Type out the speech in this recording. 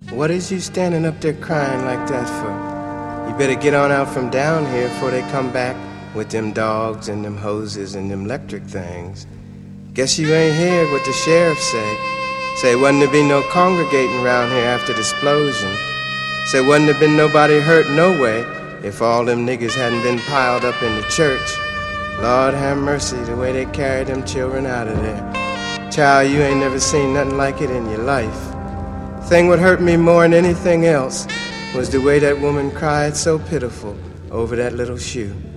What is you standing up there crying like that for? You better get on out from down here before they come back with them dogs and them hoses and them electric things. Guess you ain't heard what the sheriff say. Say wasn't there be no congregating around here after the explosion. Say wasn't there been nobody hurt no way if all them niggas hadn't been piled up in the church. Lord have mercy, the way they carried them children out of there. Child, you ain't never seen nothing like it in your life. Thing what hurt me more than anything else was the way that woman cried so pitiful over that little shoe.